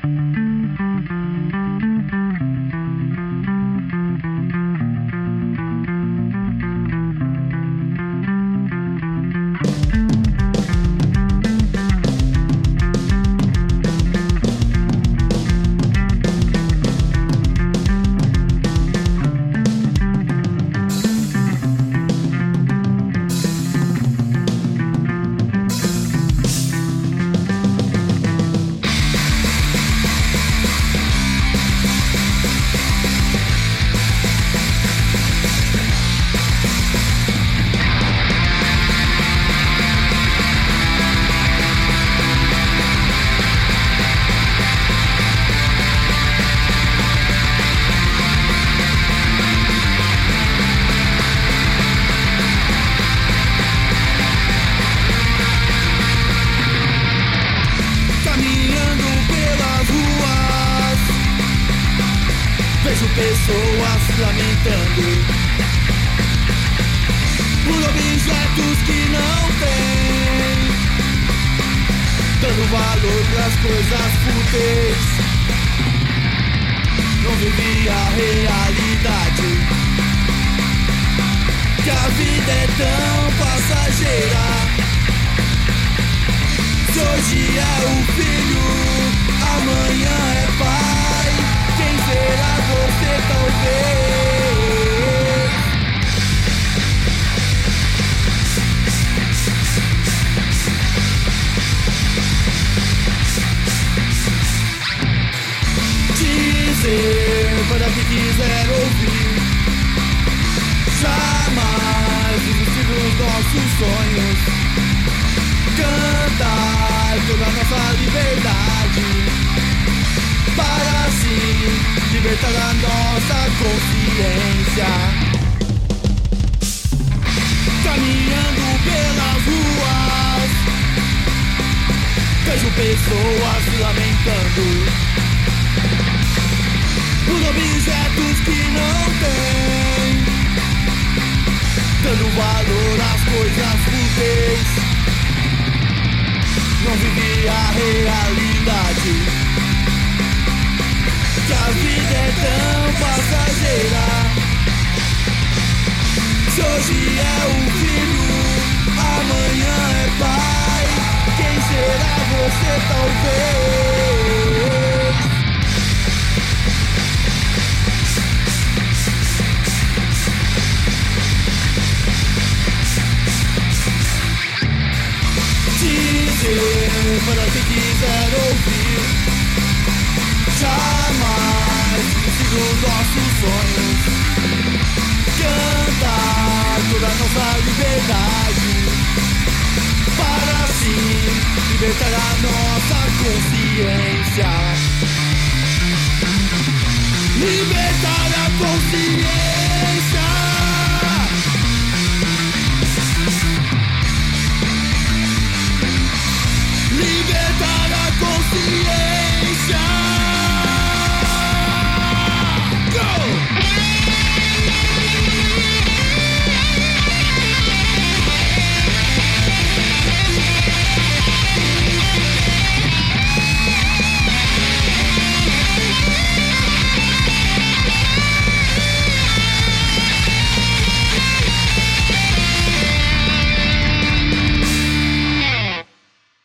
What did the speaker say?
Vejo pessoas lamentando por objetos que não têm, dando valor pras coisas fúteis. Não vivi a realidade, que a vida é tão passageira. Se hoje é o filho, amanhã é pai. Quem será você, talvez? Dizer para quem quiser ouvir, jamais desistir dos nossos sonhos. Cantar toda a nossa liberdade, para assim libertar a nossa consciência. Caminhando pelas ruas, vejo pessoas se lamentando por objetos que não têm, dando valor às coisas fúteis. Não vivi a realidade, que a vida é tão passageira. Se hoje é o filho, amanhã é pai. Quem será você, talvez? Dizer para quem quiser ouvir, jamais desistir dos nossos sonhos. Cantar toda a nossa liberdade, para assim libertar a nossa consciência. Libertar a consciência.